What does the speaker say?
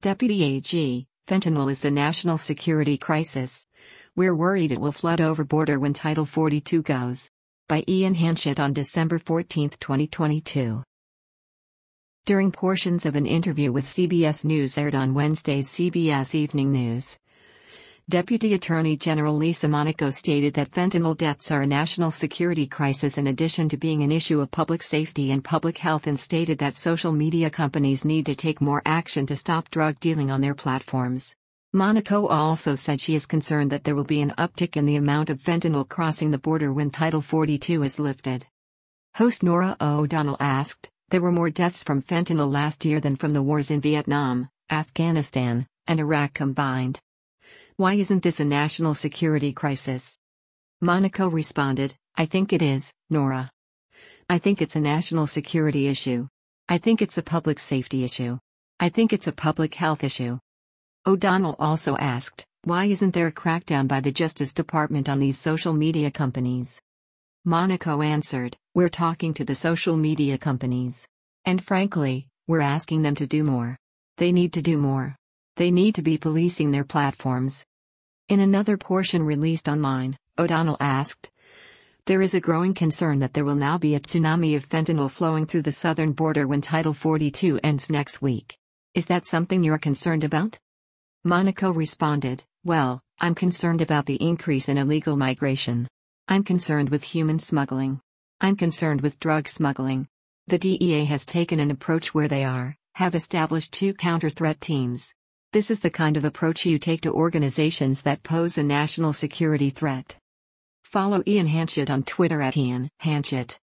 Deputy AG, fentanyl is a national security crisis. We're worried it will flood over border when Title 42 goes. By Ian Hanchett on December 14, 2022. During portions of an interview with CBS News aired on Wednesday's CBS Evening News, Deputy Attorney General Lisa Monaco stated that fentanyl deaths are a national security crisis in addition to being an issue of public safety and public health, and stated that social media companies need to take more action to stop drug dealing on their platforms. Monaco also said she is concerned that there will be an uptick in the amount of fentanyl crossing the border when Title 42 is lifted. Host Norah O'Donnell asked, "There were more deaths from fentanyl last year than from the wars in Vietnam, Afghanistan, and Iraq combined. Why isn't this a national security crisis?" Monaco responded, "I think it is, Norah. I think it's a national security issue. I think it's a public safety issue. I think it's a public health issue." O'Donnell also asked, "Why isn't there a crackdown by the Justice Department on these social media companies?" Monaco answered, "We're talking to the social media companies. And frankly, we're asking them to do more. They need to do more. They need to be policing their platforms." In another portion released online, O'Donnell asked, "There is a growing concern that there will now be a tsunami of fentanyl flowing through the southern border when Title 42 ends next week. Is that something you're concerned about?" Monaco responded, "Well, I'm concerned about the increase in illegal migration. I'm concerned with human smuggling. I'm concerned with drug smuggling. The DEA has taken an approach where they have established 2 counter-threat teams. This is the kind of approach you take to organizations that pose a national security threat." Follow Ian Hanchett on Twitter @IanHanchett.